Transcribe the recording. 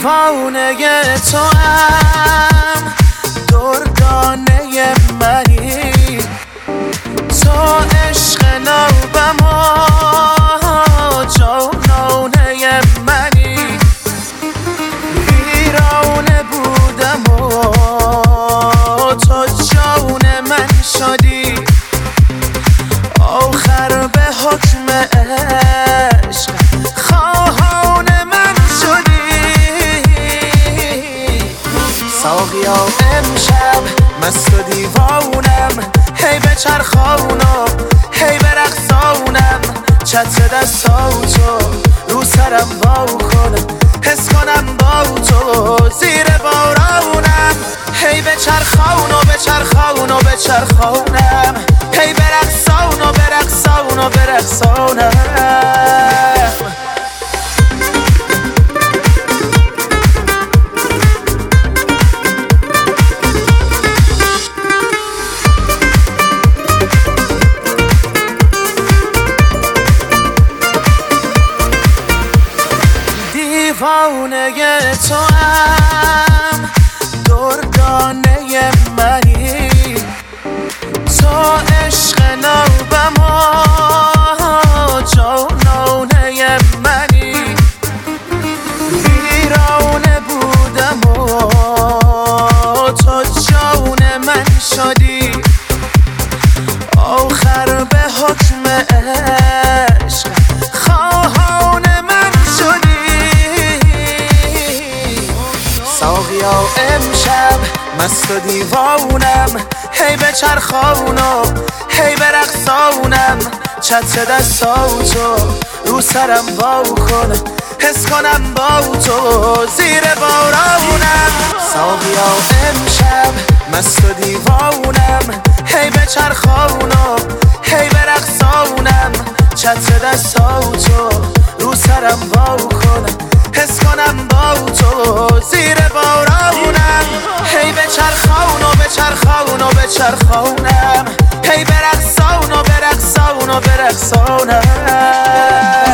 دیوانه تو هم دردانه منی، تو عشق نوبم و جانانه منی، ویرانه بودم و تو جان من شدی، آخر به حکم عشق خواهان من شدی. ساقیا امشب مست و دیوانم، هی به چرخانم هی به رقصانم، چتر دستاتو رو سرم وا کنم، حس کنم با تو زیر بارانم، هی به چرخان و به چرخان و به چرخانم، هی به رقصان و به رقصان و به رقصانم. دیوانه تو هم دردانه منی، تو عشق نوبم و جانانه منی، ویرانه بودم و تو جان من شدی، آخر به حکم عشق خواهان من شدی. ساقیا امشب مست و دیوانم، هی به چرخانم هی به رقصانم، چتر دستاتو رو سرم وا کنم، حس کنم با تو زیر بارانم. ساقیا امشب مست و دیوانم، هی به چرخانم هی به رقصانم، چتر دستاتو رو سرم وا کنم، حس کنم با تو زیر بارانم، هی به چرخان و به چرخان و به چرخانم، هی به رقصان و به رقصان و به رقصانم.